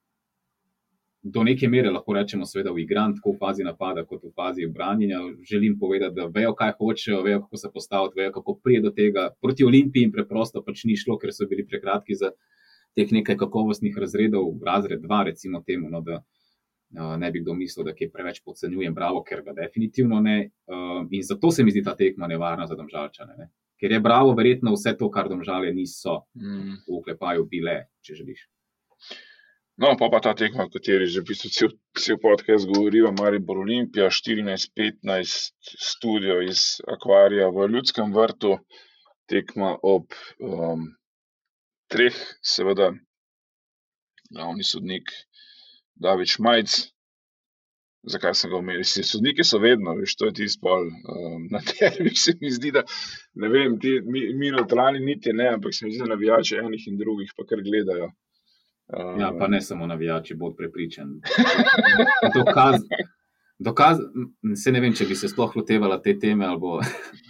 do neke mere lahko rečemo seveda uigran, tako v fazi napada kot v fazi obranjenja. Želim povedati, da vejo, kaj hočejo, vejo, kako se postaviti, vejo, kako prije do tega. Proti Olimpiji in preprosto pač ni šlo, ker so bili prekratki za teh nekaj kakovostnih razredov, razred dva recimo temu, no, da uh, ne bi kdo mislil, da kaj preveč podcenjujem Bravo, ker ga definitivno ne. Uh, in zato se mi zdi ta tekma nevarna za Domžalčane, ne. Ker je Bravo verjetno vse to, kar Domžale niso mm. v oklepaju bile, če želiš. No, pa pa ta tekma, v kateri že v bistvu cel, cel podcast govoriva, Maribor Olimpija, štirinajst petnajst, studio iz akvarija v Ljudskem vrtu, tekma ob um, treh, seveda, glavni sodnik David Šmajc. Zakaj sem ga omenil? Sodniki so vedno, veš, to je tisti pol. Um, na derbi se mi zdi, da, ne vem, ti, mi, mi neutralni niti ne, ampak se mi zdi, da navijači enih in drugih pa kar gledajo. Ja, pa ne samo navijači, bod prepričan. Dokaz, dokaz, se ne vem, če bi se sploh lotevala te teme, ali bo...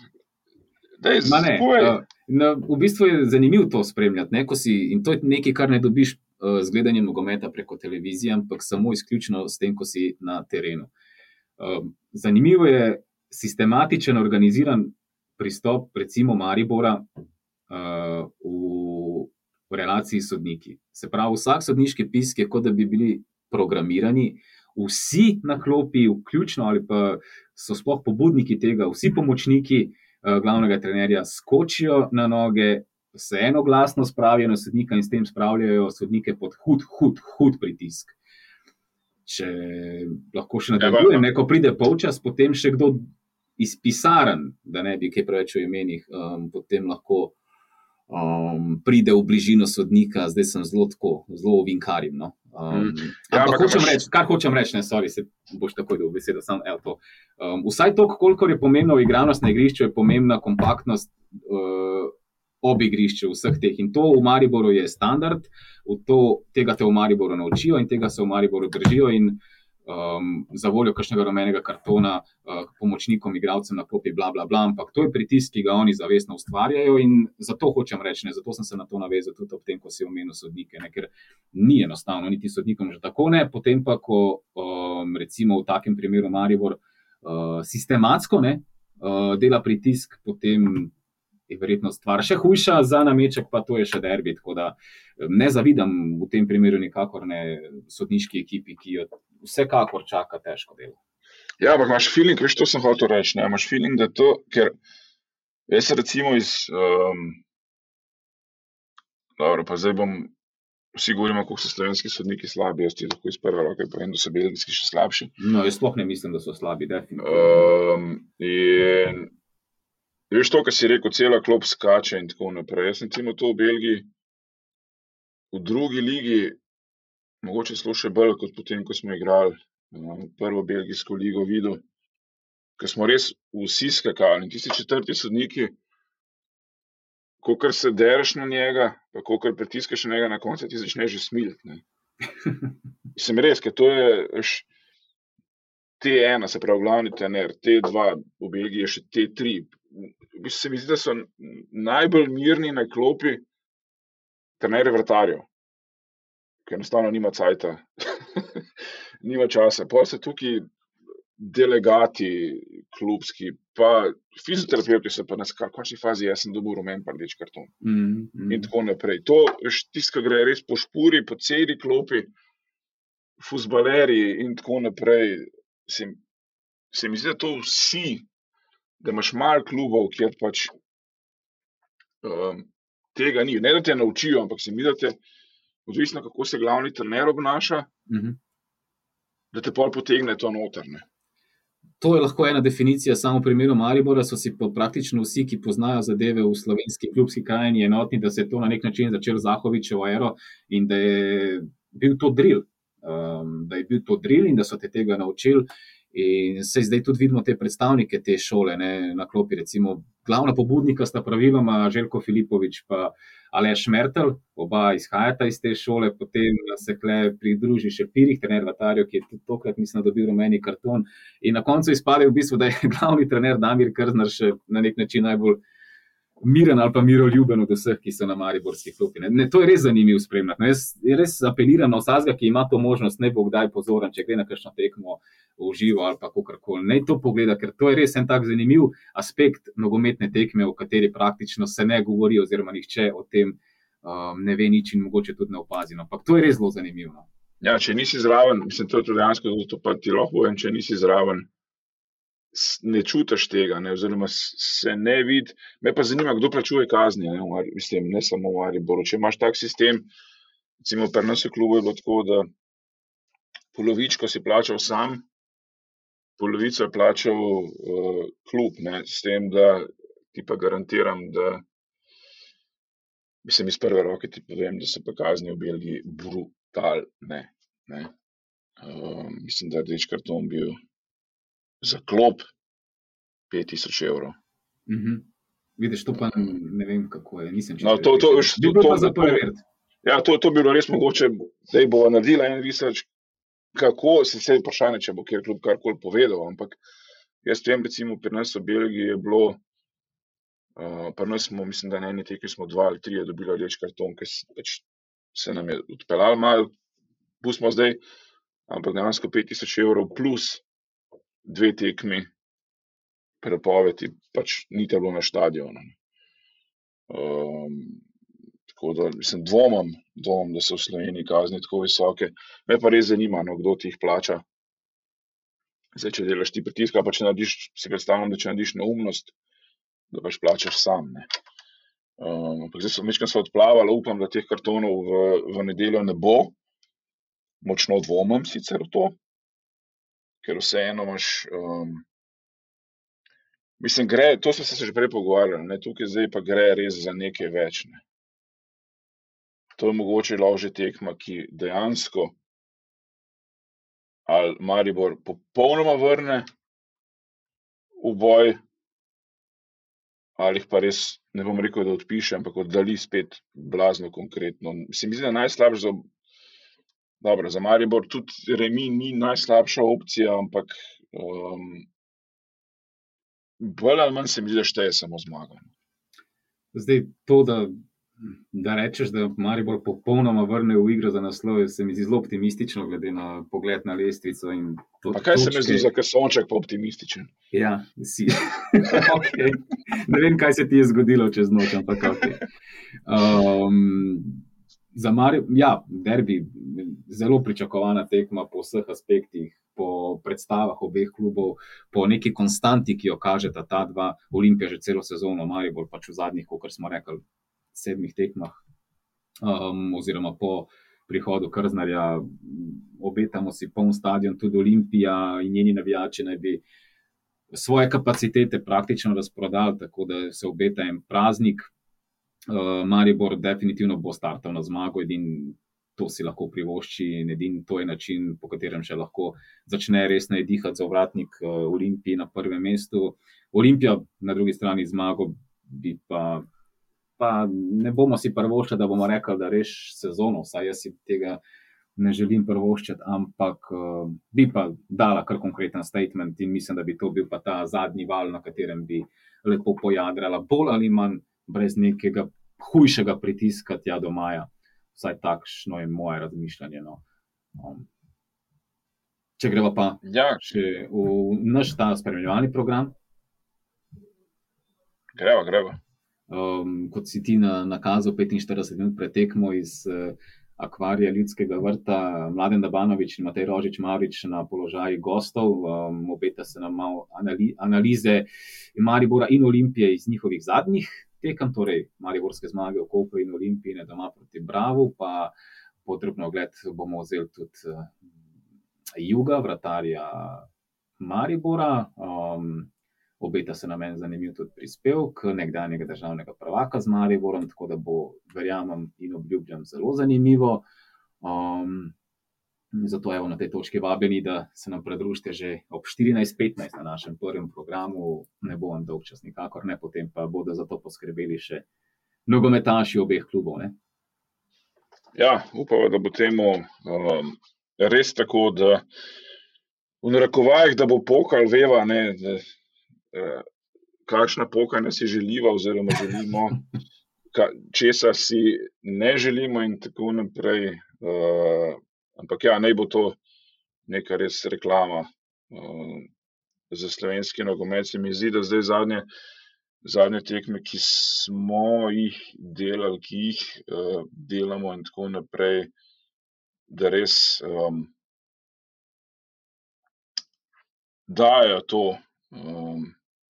Dej, Ma ne, no, v bistvu je zanimivo to spremljati, ne, ko si, in to je nekaj, kar ne dobiš uh, z gledanjem nogometa preko televizije, ampak samo izključno s tem, ko si na terenu. Uh, zanimivo je sistematičen, organiziran pristop, recimo Maribora, uh, v v relaciji s sodniki. Se pravi, vsak sodniški pisk je, kot da bi bili programirani, vsi na klopi, vključno ali pa so sploh pobudniki tega, vsi pomočniki uh, glavnega trenerja skočijo na noge, se enoglasno spravijo na sodnika in s tem spravljajo sodnike pod hud, hud, hud pritisk. Če lahko še nadaljujem, neko pride polčas, potem še kdo iz pisarn, da ne bi kaj preveč o imenih, um, potem lahko Um, pride v bližino sodnika, zdaj sem zelo tako, zelo ovinkarim. No? Um, mm. ja, ampak hočem reči, kar hočem reči, ne, sorry, se boš takoj dobil besedo, samo evo to. Um, vsaj toliko, kolikor je pomembna igranost na igrišču, je pomembna kompaktnost uh, ob igrišču vseh teh. In to v Mariboru je standard, v to, tega te v Mariboru naučijo in tega se v Mariboru držijo in Um, za voljo kakšnega rumenega kartona uh, pomočnikom, igralcem na klopi, bla, bla, bla, ampak to je pritisk, ki ga oni zavestno ustvarjajo in zato hočem reči, ne, zato sem se na to navezal tudi ob tem, ko si omenil sodnike, ne, ker ni enostavno, niti sodnikom že tako ne, potem pa, ko um, recimo v takem primeru Maribor uh, sistematsko ne, uh, dela pritisk, potem je verjetno stvar še hujša, za nameček pa to je še derbi, tako da ne zavidam v tem primeru nikakor ne sodniški ekipi, ki jo vsekakor čaka težko delo. Ja, ampak imaš feeling, veš, to sem hotel reči, ne, imaš feeling, da to, ker jaz recimo iz, um, dobro, pa zdaj bom, vsi govorimo, kako so slovenski sodniki slabi, jaz ti lahko iz prve roke povem, da so belgijski še slabši. No, jaz sploh ne mislim, da so slabi, definitivno. Um, in veš to, kar si rekel, cela klop skače in tako naprej. Jaz sem recimo to v Belgiji, v drugi ligi, mogoče slo še bolj, kot potem, ko smo igrali um, prvo belgijsko ligo videl, ker smo res vsi skakali. In tisti četrti sodniki, kokor se dereš na njega, pa kokor pritiskaš na njega na koncu, ti začneš že smiliti. Mislim res, ker to je veš, T ena, se pravi glavni trener, T dva, v Belgiji je še T tri. Se mi zdi, da so najbolj mirni na klopi trenerji vratarjev, ker enostavno nima cajta nima časa. Pa so tukaj delegati klubski, pa fizioterapeuti so pa na končni fazi, jaz sem dobil rumen pa rdeč karton. Mm, mm. In tako naprej. To, tisto, ki gre res po špuri, po celi klopi, fuzbalerji in tako naprej, se, se mi zdi, da to vsi, da imaš malo klubov, kjer pač um, tega ni. Ne, da te naučijo, ampak se mi zdi, da te, odvisno kako se glavni trener obnaša, Mm-hmm. da te pol potegne to noter, ne. To je lahko ena definicija, samo v primeru Maribora so si pa praktično vsi, ki poznajo zadeve v slovenski klubski krajini, enotni, da se je to na nek način začelo Zahovićevo ero in da je bil to drill. Um, da je bil to drill in da so te tega naučili. In se zdaj tudi vidimo te predstavnike te šole, ne, na klopi, recimo glavna pobudnika sta praviloma Željko Filipović pa Aleš Mertelj, oba izhajata iz te šole, potem se kle pridruži še Pirih, trener Vatarjo, ki je tudi tokrat, mislim, dobil rumeni karton. In na koncu izpade v bistvu, da je glavni trener Damir Krznar še na nek način najbolj miren ali pa miroljuben od vseh, ki so na mariborski klopi. Ne, ne, to je res zanimivo spremljati. No, jaz res apeliram na vsakega, ki ima to možnost, ne bo kdaj pozoren, če gre na kakšno tekmo v živo ali pa kakorkoli. Ne to pogleda, ker to je res en tak zanimiv aspekt nogometne tekme, o kateri praktično se ne govori oziroma nihče o tem um, ne ve nič in mogoče tudi ne opazi. No, ampak to je res zelo zanimivo. Ja, če nisi zraven, mislim, to je tudi dejansko, to pa ti lahko povem, če nisi zraven, ne čutiš tega, ne, oziroma se ne vidi. Me pa zanima, kdo plačuje kazni, ne, mislim, ne samo v Mariboru. Če imaš tak sistem, recimo pri nas v klubu je bilo tako, da polovičko si plačal sam, polovico je plačal uh, klub, ne, s tem, da ti pa garantiram, da mislim, iz prve roke ti povem, da so pa kazni v Belgiji brutalne, ne. Uh, mislim, da rdeč karton bil za klop pet tisoč evrov. Mm-hmm. Vidiš, to pa ne vem, kako je. Nisem no, to, to, to, bi bilo za preveriti. Ja, to, to bi bilo res mogoče, da bo naredila en research, kako se vse vprašanje, če bo kjer klub karkoli povedal, ampak jaz vem, recimo pri nas v Belgiji je bilo, uh, pri nas smo, mislim, da na eni tekmi smo dva ali tri dobili rdeč karton, ker pač se nam je odpeljal malo, pustimo zdaj, ampak dejansko pet tisoč evrov plus dve tekmi prepovedi, pač ni te bilo na štadionu. Um, tako da, mislim, dvomam, dvomam, da so v Sloveniji kazni tako visoke. Me pa res zanima, no, kdo ti jih plača. Zdaj, če delaš ti pritisk, pa če narediš, si predstavljam, da če narediš neumnost, da pač plačaš sam, ne. Um, ampak zdaj so večkrat so odplavali, upam, da teh kartonov v, v nedeljo ne bo. Močno dvomam sicer v to, ker vseeno imaš, um, mislim, gre, to smo se že prej pogovarjali, ne, tukaj zdaj pa gre res za nekaj več, ne. To je mogoče lahko že tekma, ki dejansko ali Maribor popolnoma vrne v boj, ali jih pa res, ne bom rekel, da odpiše, ampak oddali spet blazno konkretno. Se mi zdi, da najslabše za Dobro, za Maribor tudi remi ni najslabša opcija, ampak um, bolj ali manj se mi zdi, da šteje samo zmaga. Zdaj, to, da, da rečeš, da Maribor popolnoma vrne v igro za naslov, se mi zdi zelo optimistično, glede na pogled na lestvico. In to, pa kaj točke... se mi zdi za Kasonček pa optimističen? Ja, si. Okay. Ne vem, kaj se ti je zgodilo čez noč, ampak ok. Um, Za Maribor, ja, derbi, zelo pričakovana tekma po vseh aspektih, po predstavah obeh klubov, po neki konstanti, ki jo kažeta ta dva, Olimpija že celo sezono, Maribor pač v zadnjih, kakor smo rekli, sedmih tekmah, um, oziroma po prihodu Krznarja, obetamo si poln stadion, tudi Olimpija in njeni navijači naj bi svoje kapacitete praktično razprodali, tako da se obeta en praznik. Uh, Maribor definitivno bo startal na zmago, edin to si lahko privošči in edin to je način, po katerem še lahko začne resno dihati za ovratnik uh, Olimpiji na prvem mestu. Olimpija na drugi strani zmago bi pa, pa ne bomo si privoščili, da bomo rekli, da reš sezono, saj jaz si tega ne želim privoščiti, ampak uh, bi pa dala kar konkreten statement in mislim, da bi to bil pa ta zadnji val, na katerem bi lepo pojadrala, bolj ali manj brez nekega hujšega pritiska tja do maja. Vsaj takšno je moje razmišljanje. No. Um, Če greva pa Ja, še v naš ta spremljevalni program. greva, greva. Um, kot si ti na, nakazal petinštirideset minut pred tekmo iz uh, akvarija Ljudskega vrta, Mladen Dabanović in Matej Rožič Mavrič na položaji gostov. Um, obeta se nam malo anali, analize Maribora in Olimpije iz njihovih zadnjih tekem, torej mariborske zmage v Kopru in Olimpije doma proti Bravu, pa podrobno ogled bomo vzeli tudi uh, Juga, vratarja Maribora. Um, Obeta se nam en zanimiv tudi prispevek nekdanjega državnega prvaka z Mariborom, tako da bo, verjamem in obljubljam, zelo zanimivo. Um, zato evo na tej točki vabljeni, da se nam pridružite že ob štirinajst petnajst na našem prvem programu. Ne bo vam dolg čas, nikakor ne, potem pa bodo za to poskrbeli še nogometaši obeh klubov, ne? Ja, upamo, da bo temu um, res tako, da v narekovajih, da bo pokal, veva, ne, da kakšna pokanja si želiva oziroma želimo, ka, česa si ne želimo in tako naprej. Uh, ampak ja, naj bo to neka res reklama uh, za slovenski nogomet. Se mi zdi, da zdaj zadnje, zadnje tekme, ki smo jih delali, ki jih uh, delamo in tako naprej, da res um, dajo to um,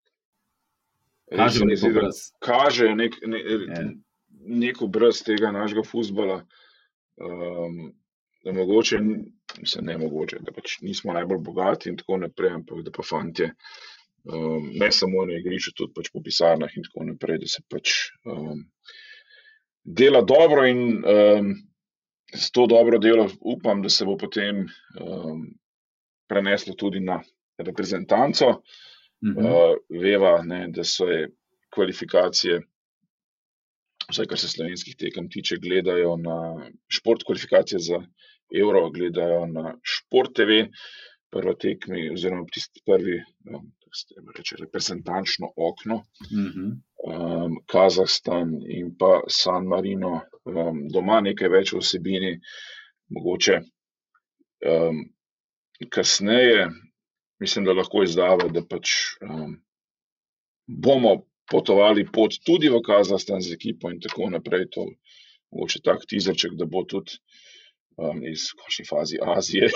Kažejo nek obraz. Kažejo nek, ne, nek obraz tega našega fuzbala. Um, da mogoče, mislim, ne mogoče, da pač nismo najbolj bogati in tako naprej, ampak da pa fantje, um, ne samo na igrišču, tudi pač po pisarnah in tako naprej, da se pač um, dela dobro in um, s to dobro delo upam, da se bo potem um, preneslo tudi na reprezentanco. Uh, veva, ne, da so kvalifikacije, vsaj kar se slovenskih tekem tiče, gledajo na šport, kvalifikacije za Euro gledajo na Šport T V, prva tekmi oziroma tisti prvi, no, tako se reče, reprezentančno okno, uh-huh. um, Kazahstan in pa San Marino, um, doma nekaj več v vsebini, mogoče um, kasneje. Mislim, da lahko izdava, da pač um, bomo potovali pot tudi v Kazahstan z ekipo in tako naprej. To mogoče tak tizerček, da bo tudi um, iz končni fazi Azije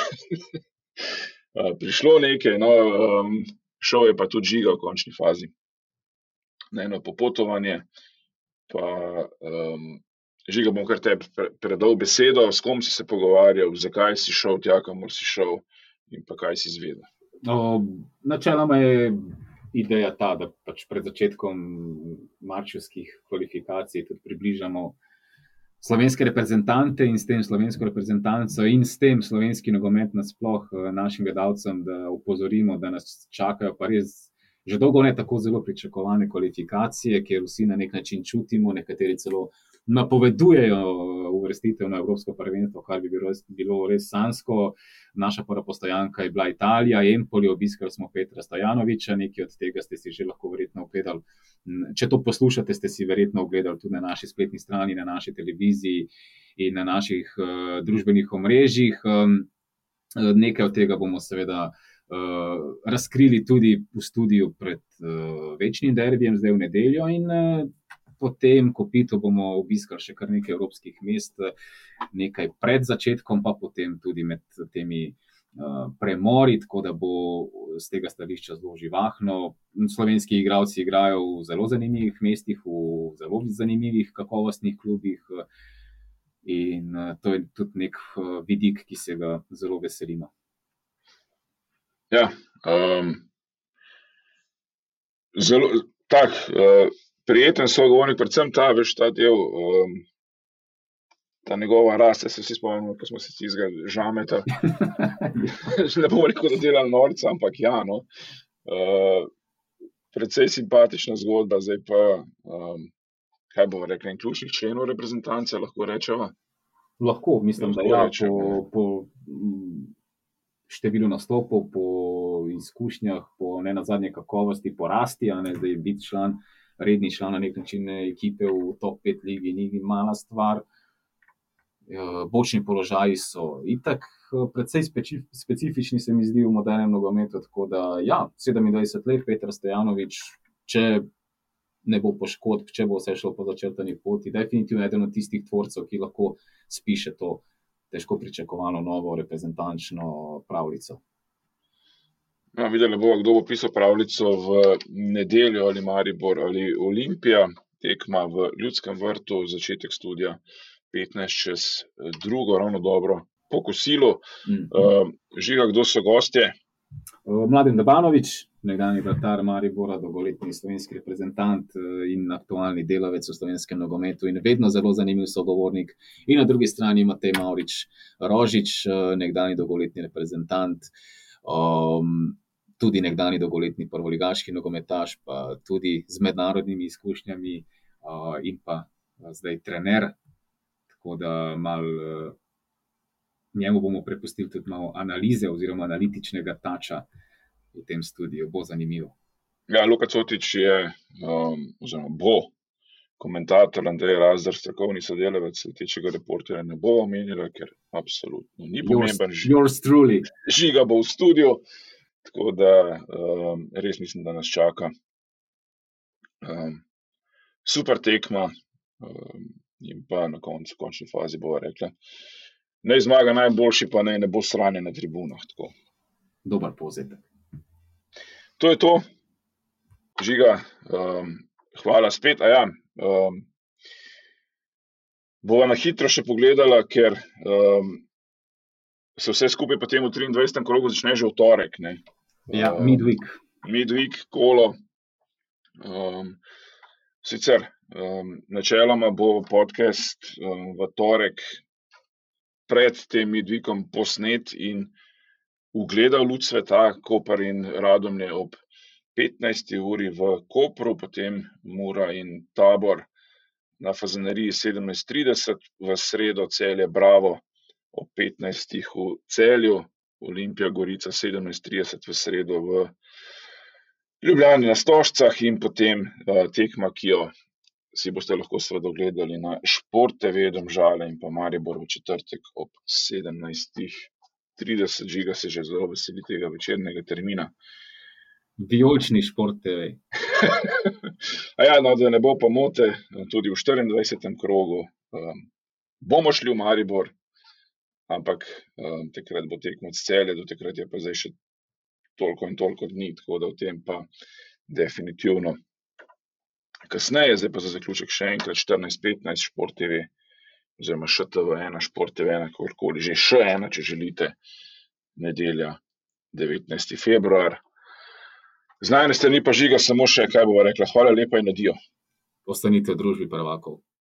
prišlo nekaj. No, um, šel je pa tudi Žiga v končni fazi. Na eno popotovanje. Pa um, Žiga, bom kar tebi predal besedo, s kom si se pogovarjal, zakaj si šel tja, kamor si šel in pa kaj si izvedel. O, načeloma je ideja ta, da pač pred začetkom marčevskih kvalifikacij tudi približamo slovenske reprezentante in s tem slovensko reprezentanco in s tem slovenski nogomet nasploh našim gledalcem, da upozorimo, da nas čakajo pa res že dolgo ne tako zelo pričakovane kvalifikacije, kjer vsi na nek način čutimo, nekateri celo napovedujejo uvrstitev na Evropsko prvenstvo, kar bi bilo res, bilo res sanjsko. Naša prva postojanka je bila Italija, Empoli, obiskali smo Petra Stojanovića, nekaj od tega ste si že lahko verjetno ogledali. Če to poslušate, ste si verjetno ogledali tudi na naši spletni strani, na naši televiziji in na naših uh, družbenih omrežjih. Um, nekaj od tega bomo seveda uh, razkrili tudi v studiu pred uh, večnim derbijem, zdaj v nedeljo, in uh, potem, ko pito, bomo obiskali še kar nekaj evropskih mest, nekaj pred začetkom, pa potem tudi med temi uh, premori, tako da bo z tega stališča zelo živahno. Slovenski igralci igrajo v zelo zanimivih mestih, v zelo zanimivih kakovostnih klubih in uh, to je tudi nek uh, vidik, ki se ga zelo veselimo. Ja, um, zelo tak, uh, prijeten sogovornik, predvsem ta, veš, ta del, um, ta njegova rast, se vsi spomnimo, ko smo se tistega žameta, ne bomo rekel, da delali norca, ampak ja, no, uh, precej simpatična zgodba, zdaj pa, um, kaj bomo rekli, en ključnih členov reprezentance, lahko rečeva? Lahko, mislim, lahko da ja, rečem, po, po številu nastopov, po izkušnjah, po ne nazadnje kakovosti, po rasti, a ne zdaj biti član, redni član na nek način ekipe v top pet ligi ni mala stvar. Bočni položaji so itak precej specif specifični se mi zdi v modernem nogometu, tako da ja, sedemindvajset let, Petar Stojanović, če ne bo poškodb, če bo vse šlo po začrtani poti, definitivno eden od tistih tvorcev, ki lahko spiše to težko pričakovano novo reprezentančno pravljico. Ja, videli bomo, kdo bo pisal pravljico v nedeljo, ali Maribor ali Olimpija. Tekma v Ljudskem vrtu, začetek studija petnajst čez drugo, ravno dobro po kosilu. Mm. Uh, Žiga, kdo so gostje? Mladen Dabanović, nekdanji vratar Maribora, dolgoletni slovenski reprezentant in aktualni delavec v slovenskem nogometu in vedno zelo zanimiv sogovornik. In na drugi strani Matej Mavrič Rožič, nekdanji dolgoletni reprezentant, um, tudi nekdanji dolgoletni prvoligaški nogometaš, pa tudi z mednarodnimi izkušnjami uh, in pa uh, zdaj trener. Tako da mal, uh, njemu bomo prepustili tudi malo analize oziroma analitičnega tača v tem studiu. Bo zanimivo. Ja, Luka Cotič je, um, oziroma bo komentator, Andrej Razdar, strokovni sodelavec, letečega reporterja ne bo omenila, ker absolutno ni pomemben. Yours, yours truly. Žiga bo v studiu. Tako da um, res mislim, da nas čaka um, super tekma um, in pa na koncu, končni fazi bova rekla, naj zmaga najboljši, pa naj ne bo sranje na tribunah. Tako. Dober povzetek. To je to. Žiga, um, hvala spet. A ja, um, bova na hitro še pogledala, ker um, se vse skupaj potem v triindvajsetem krogu začne že v torek. Ne? Ja, midweek. Uh, midweek, kolo. Um, sicer, um, načeloma bo podcast um, v torek pred tem midweekom posnet in ugledal luč sveta. Koper in Radomlje ob petnajsti uri v Kopru, potem Mura in Tabor na Fazaneriji sedemnajst trideset, v sredo Celje Bravo ob petnajstih v Celju, Olimpija Gorica sedemnajst trideset v sredo v Ljubljani na Stožcah in potem uh, tekma, ki jo si boste lahko seveda ogledali na Šport T V Domžale in pa Maribor v četrtek ob sedemnajstih trideset. Žiga se že zelo veseli tega večernega termina. Vijolični Šport T V. A ja, no, da ne bo pomote, tudi v štiriindvajsetem krogu um, bomo šli v Maribor, ampak um, takrat bo tekmo od Celja, do takrat je pa zdaj še toliko in toliko dni, tako da v tem pa definitivno kasneje. Zdaj pa za zaključek še enkrat štirinajst petnajst Šport T V oziroma Š T V ena, Šport T V ena, kakorkoli že, še ena, če želite, nedelja devetnajsti februar. Z najne strani pa Žiga samo še, kaj bova rekla, hvala lepa in adijo. Ostanite v družbi prvakov.